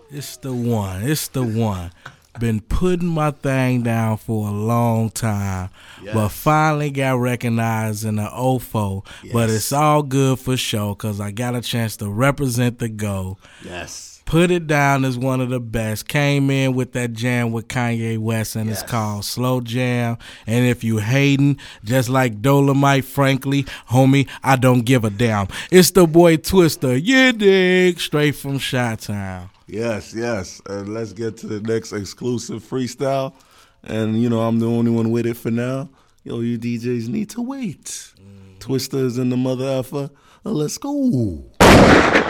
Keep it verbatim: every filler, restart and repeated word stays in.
It's the one. It's the one. Been putting my thing down for a long time, yes. but finally got recognized in the oh four. Yes. But it's all good for show because I got a chance to represent the Go. Yes. Put It Down is one of the best. Came in with that jam with Kanye West, and yes. it's called Slow Jam. And if you hating, just like Dolomite, frankly, homie, I don't give a damn. It's the boy Twister, you dig, straight from Chi-Town. Yes, yes. And let's get to the next exclusive freestyle. And, you know, I'm the only one with it for now. Yo, you D Js need to wait. Mm-hmm. Twister is in the mother effer. Uh, let's go.